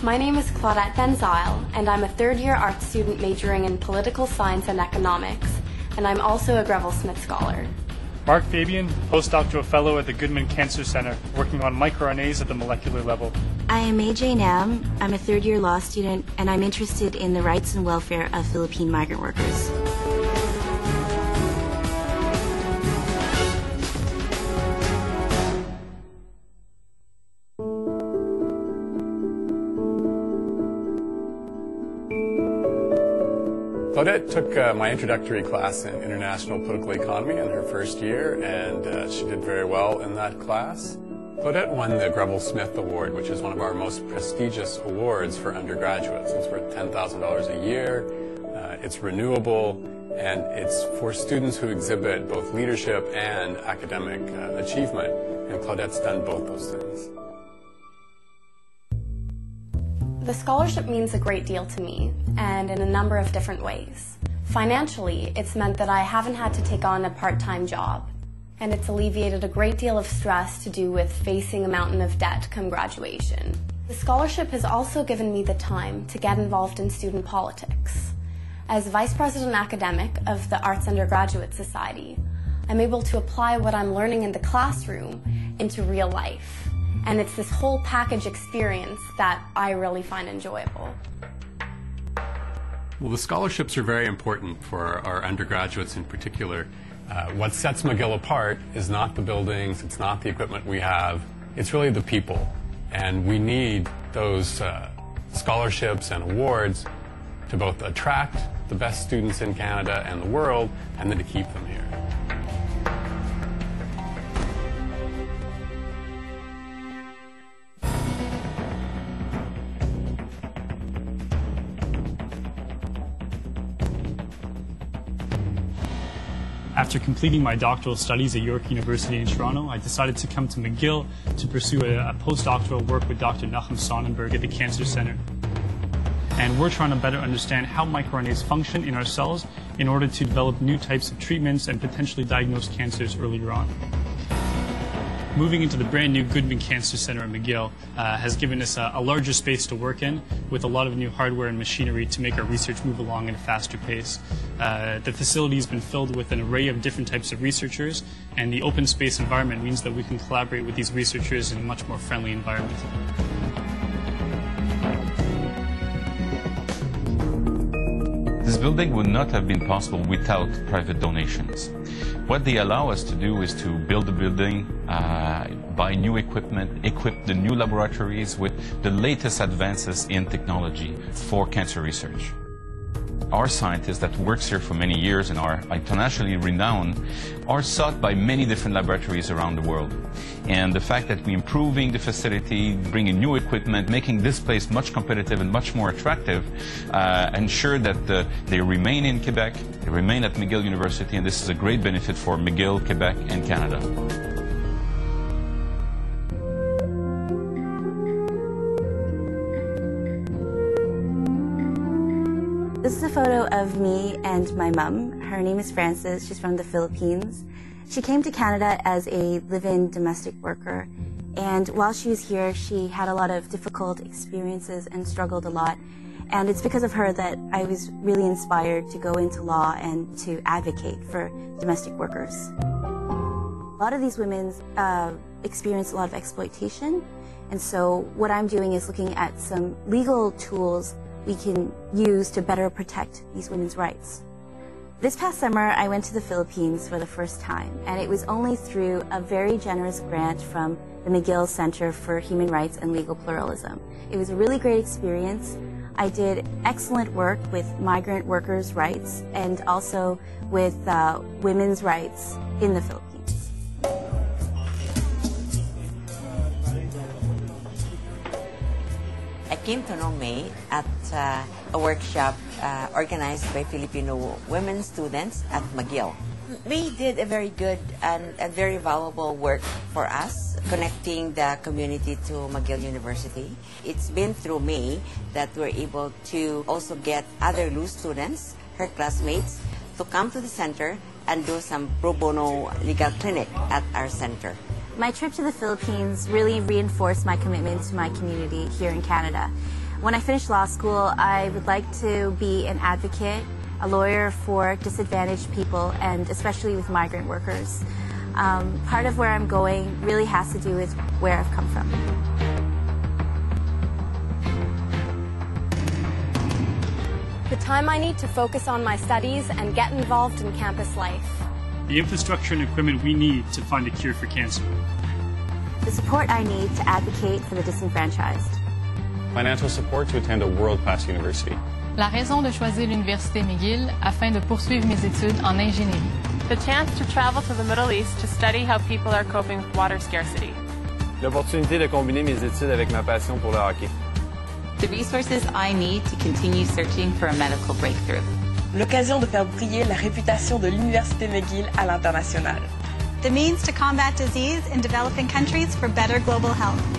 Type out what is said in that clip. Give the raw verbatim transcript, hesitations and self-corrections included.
My name is Claudette Benzile, and I'm a third-year art student majoring in political science and economics, and I'm also a Greville Smith Scholar. Mark Fabian, postdoctoral fellow at the Goodman Cancer Center, working on microRNAs at the molecular level. I am A J Nam. I'm a third-year law student, and I'm interested in the rights and welfare of Philippine migrant workers. Claudette took uh, my introductory class in international political economy in her first year, and uh, she did very well in that class. Claudette won the Greville Smith Award, which is one of our most prestigious awards for undergraduates. It's worth ten thousand dollars a year, uh, it's renewable, and it's for students who exhibit both leadership and academic uh, achievement, and Claudette's done both those things. The scholarship means a great deal to me, and in a number of different ways. Financially, it's meant that I haven't had to take on a part-time job, and it's alleviated a great deal of stress to do with facing a mountain of debt come graduation. The scholarship has also given me the time to get involved in student politics. As Vice President Academic of the Arts Undergraduate Society, I'm able to apply what I'm learning in the classroom into real life. And it's this whole package experience that I really find enjoyable. Well, the scholarships are very important for our undergraduates in particular. Uh, what sets McGill apart is not the buildings, it's not the equipment we have, it's really the people. And we need those uh, scholarships and awards to both attract the best students in Canada and the world, and then to keep them here. After completing my doctoral studies at York University in Toronto, I decided to come to McGill to pursue a, a postdoctoral work with Doctor Nachum Sonnenberg at the Cancer Center. And we're trying to better understand how microRNAs function in our cells in order to develop new types of treatments and potentially diagnose cancers earlier on. Moving into the brand new Goodman Cancer Center at McGill uh, has given us a, a larger space to work in with a lot of new hardware and machinery to make our research move along at a faster pace. Uh, the facility has been filled with an array of different types of researchers, and the open space environment means that we can collaborate with these researchers in a much more friendly environment. This building would not have been possible without private donations. What they allow us to do is to build the building, uh, buy new equipment, equip the new laboratories with the latest advances in technology for cancer research. Our scientists that works here for many years and are internationally renowned are sought by many different laboratories around the world. And the fact that we're improving the facility, bringing new equipment, making this place much competitive and much more attractive, uh, ensure that uh, they remain in Quebec, they remain at McGill University, and this is a great benefit for McGill, Quebec, and Canada. This is a photo of me and my mum. Her name is Frances. She's from the Philippines. She came to Canada as a live-in domestic worker, and while she was here, she had a lot of difficult experiences and struggled a lot. And it's because of her that I was really inspired to go into law and to advocate for domestic workers. A lot of these women uh, experience a lot of exploitation, and so what I'm doing is looking at some legal tools we can use to better protect these women's rights. This past summer, I went to the Philippines for the first time, and it was only through a very generous grant from the McGill Center for Human Rights and Legal Pluralism. It was a really great experience. I did excellent work with migrant workers' rights and also with uh, women's rights in the Philippines. I came to know May at uh, a workshop uh, organized by Filipino women students at McGill. May did a very good and a very valuable work for us, connecting the community to McGill University. It's been through May that we're able to also get other L U students, her classmates, to come to the center and do some pro bono legal clinic at our center. My trip to the Philippines really reinforced my commitment to my community here in Canada. When I finish law school, I would like to be an advocate, a lawyer for disadvantaged people, and especially with migrant workers. Um, part of where I'm going really has to do with where I've come from. The time I need to focus on my studies and get involved in campus life. The infrastructure and equipment we need to find a cure for cancer. The support I need to advocate for the disenfranchised. Financial support to attend a world-class university. La raison de choisir l'Université McGill afin de poursuivre mes études en ingénierie. The chance to travel to the Middle East to study how people are coping with water scarcity. L'opportunité de combiner mes études avec ma passion pour le hockey. The resources I need to continue searching for a medical breakthrough. L'occasion de faire briller la réputation de l'Université McGill à l'international. The means to combat disease in developing countries for better global health.